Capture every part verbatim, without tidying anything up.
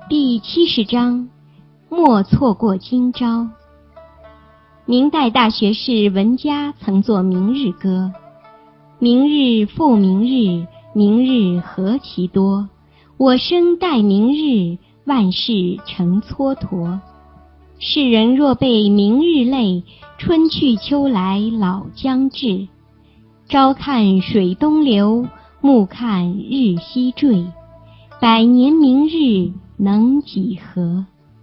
第七十章，莫错过今朝。明代大学士文家曾作明日歌：明日复明日，明日何其多，我生待明日，万事成蹉跎。世人若被明日累，春去秋来老将至。朝看水东流，暮看日西坠，百年明日能几何？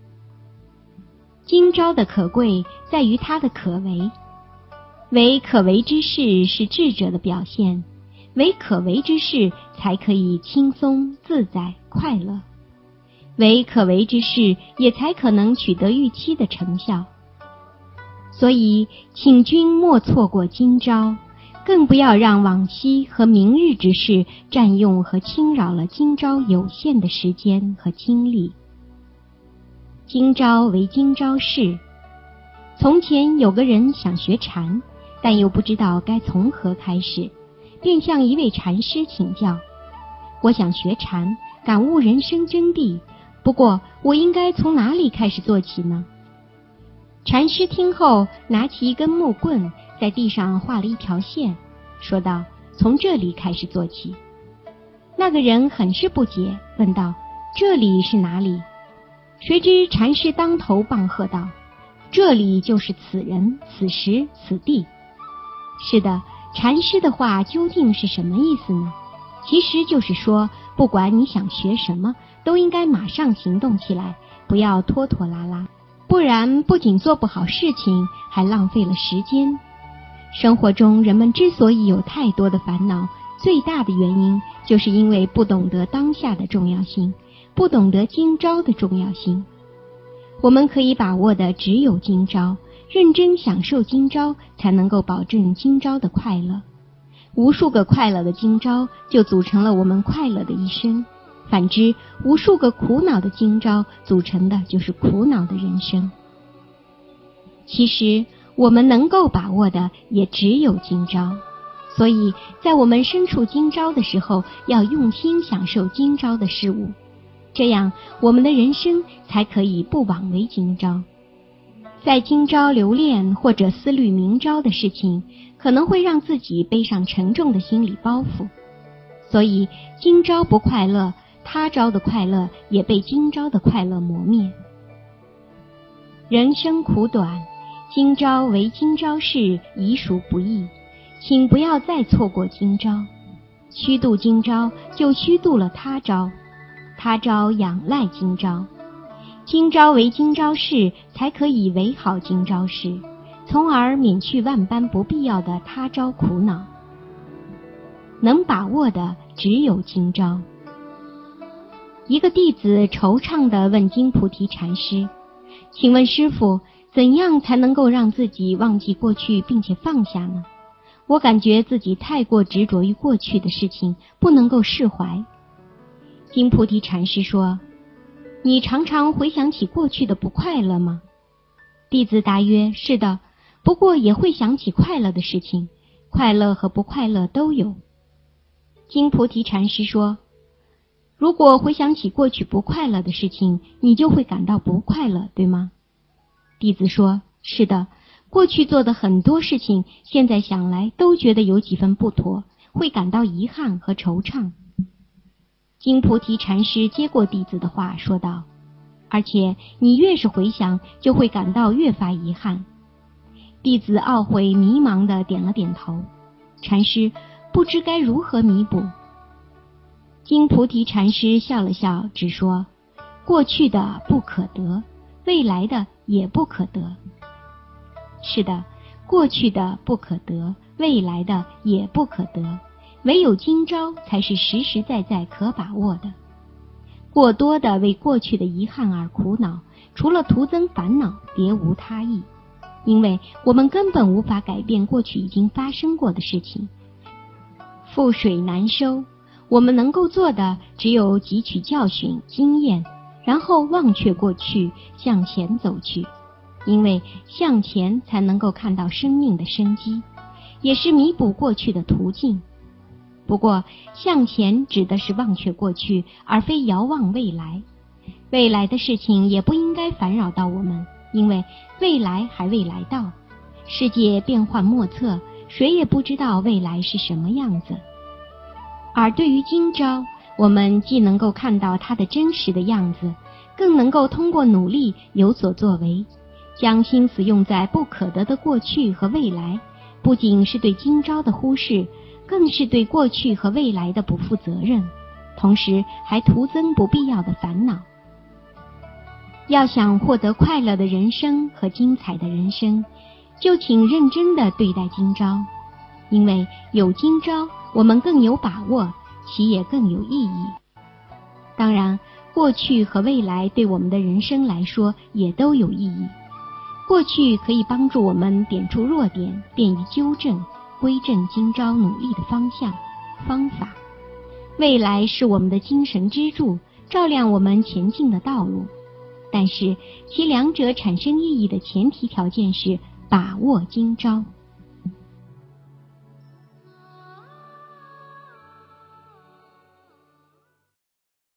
今朝的可贵在于它的可为，为可为之事是智者的表现，为可为之事才可以轻松自在快乐，为可为之事也才可能取得预期的成效。所以请君莫错过今朝，更不要让往昔和明日之事占用和侵扰了今朝有限的时间和精力。今朝为今朝事。从前有个人想学禅，但又不知道该从何开始，便向一位禅师请教：我想学禅，感悟人生真谛，不过我应该从哪里开始做起呢？禅师听后，拿起一根木棍，在地上画了一条线，说道：从这里开始做起。那个人很是不解，问道：这里是哪里？谁知禅师当头棒喝道：这里就是此人此时此地。是的，禅师的话究竟是什么意思呢？其实就是说，不管你想学什么，都应该马上行动起来，不要拖拖拉拉，不然不仅做不好事情，还浪费了时间。生活中人们之所以有太多的烦恼，最大的原因就是因为不懂得当下的重要性，不懂得今朝的重要性。我们可以把握的只有今朝，认真享受今朝，才能够保证今朝的快乐。无数个快乐的今朝，就组成了我们快乐的一生。反之，无数个苦恼的今朝，组成的就是苦恼的人生。其实，我们能够把握的也只有今朝。所以，在我们身处今朝的时候，要用心享受今朝的事物。这样，我们的人生才可以不枉为今朝。在今朝留恋或者思虑明朝的事情，可能会让自己背上沉重的心理包袱。所以，今朝不快乐，他朝的快乐也被今朝的快乐磨灭。人生苦短，今朝为今朝事，已属不易，请不要再错过今朝。虚度今朝，就虚度了他朝。他朝仰赖今朝，今朝为今朝事，才可以为好今朝事，从而免去万般不必要的他朝苦恼。能把握的只有今朝。一个弟子惆怅地问金菩提禅师：请问师父，怎样才能够让自己忘记过去并且放下呢？我感觉自己太过执着于过去的事情，不能够释怀。金菩提禅师说：你常常回想起过去的不快乐吗？弟子答曰：是的，不过也会想起快乐的事情，快乐和不快乐都有。金菩提禅师说：如果回想起过去不快乐的事情，你就会感到不快乐，对吗？弟子说：是的，过去做的很多事情，现在想来都觉得有几分不妥，会感到遗憾和惆怅。金菩提禅师接过弟子的话说道：而且你越是回想，就会感到越发遗憾。弟子懊悔迷茫地点了点头。禅师不知该如何弥补。金菩提禅师笑了笑，只说：过去的不可得，未来的也不可得。是的，过去的不可得，未来的也不可得，唯有今朝才是实实在在可把握的。过多的为过去的遗憾而苦恼，除了徒增烦恼，别无他意。因为我们根本无法改变过去已经发生过的事情，覆水难收。我们能够做的只有汲取教训经验，然后忘却过去，向前走去。因为向前才能够看到生命的生机，也是弥补过去的途径。不过向前指的是忘却过去，而非遥望未来。 未来的事情也不应该烦扰到我们，因为未来还未来到，世界变幻莫测，谁也不知道未来是什么样子。而对于今朝，我们既能够看到它的真实的样子，更能够通过努力有所作为，将心思用在不可得的过去和未来，不仅是对今朝的忽视，更是对过去和未来的不负责任，同时还徒增不必要的烦恼。要想获得快乐的人生和精彩的人生，就请认真地对待今朝，因为有今朝，我们更有把握，其也更有意义。当然，过去和未来对我们的人生来说也都有意义。过去可以帮助我们点出弱点，便于纠正，归正今朝努力的方向、方法。未来是我们的精神支柱，照亮我们前进的道路。但是，其两者产生意义的前提条件是把握今朝。